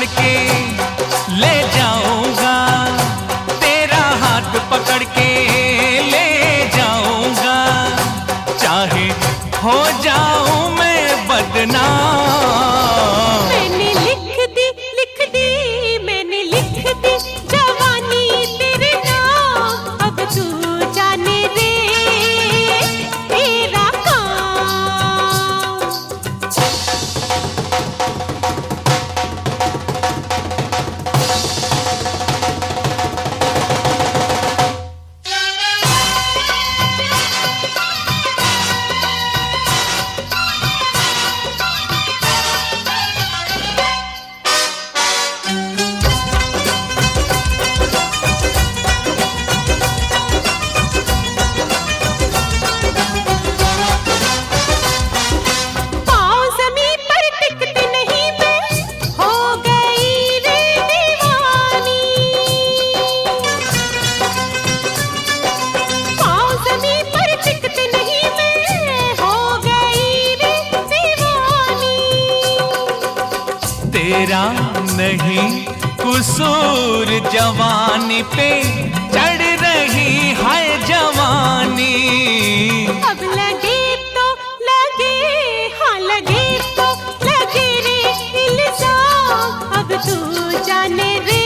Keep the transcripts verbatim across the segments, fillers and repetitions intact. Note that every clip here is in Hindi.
पकड़ के ले जाऊंगा, तेरा हाथ पकड़ के ले जाऊंगा, चाहे हो जाऊं मैं बदनाम। मैंने लिख दी लिख दी मैंने लिख दी जवानी तेरे नाम, अब तू जाने दे तेरा काम। तेरा नहीं कुसूर जवानी पे चढ़ रही है जवानी। अब लगे तो लगे, हाँ लगे तो लगे रे इल्जाम, अब तू जाने रे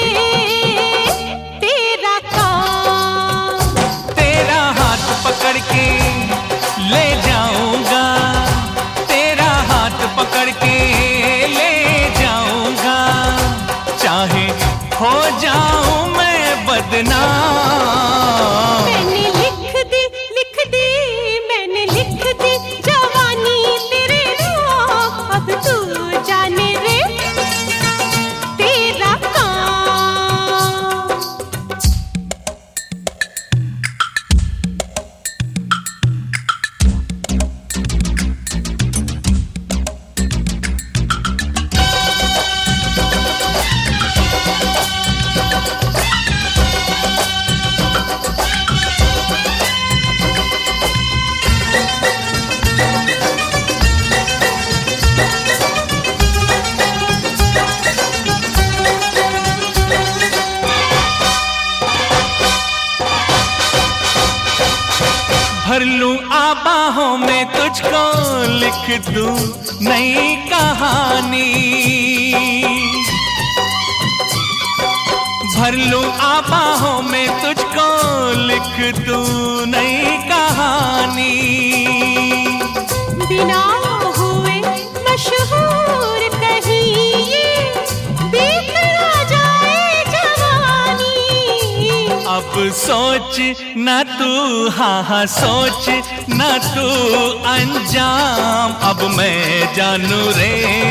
तेरा काम। तेरा हाथ पकड़ के ले जाऊंगा, तेरा हाथ पकड़ के चाहे हो जाऊं मैं बदनाम। मैंने लिख दी लिख दी मैंने लिख दी जवानी तेरे नाम, अब तू जाने रे तेरा काम। भर लूं आबाहों में तुझको, लिख दूं नई कहानी। भर लूं आबाहों में तुझको, लिख दूं नई कहानी। बिना हुए मशहूर कहीं ये बिखरा जाए जवानी। अब सोच न तू, हाँ हाँ सोच न तू अंजाम, अब मैं जानू रे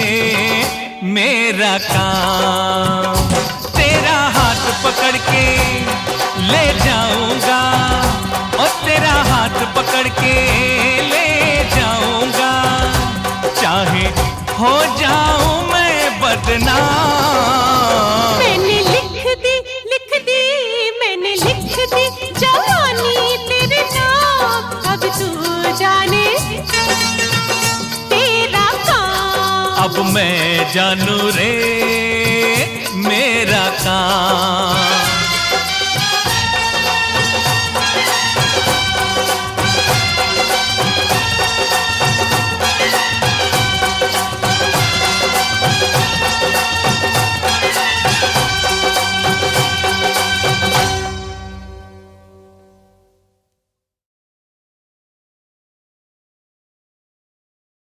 मेरा काम। तेरा हाथ पकड़ के ले जाऊंगा, और तेरा हाथ पकड़ के ले जाऊंगा, चाहे हो जाऊं मैं बदनाम। मैंने लिख दी लिख दी मैंने लिख दी जवानी तेरे नाम, अब तू जाने तेरा काम। अब मैं जानू रे मेरा काम।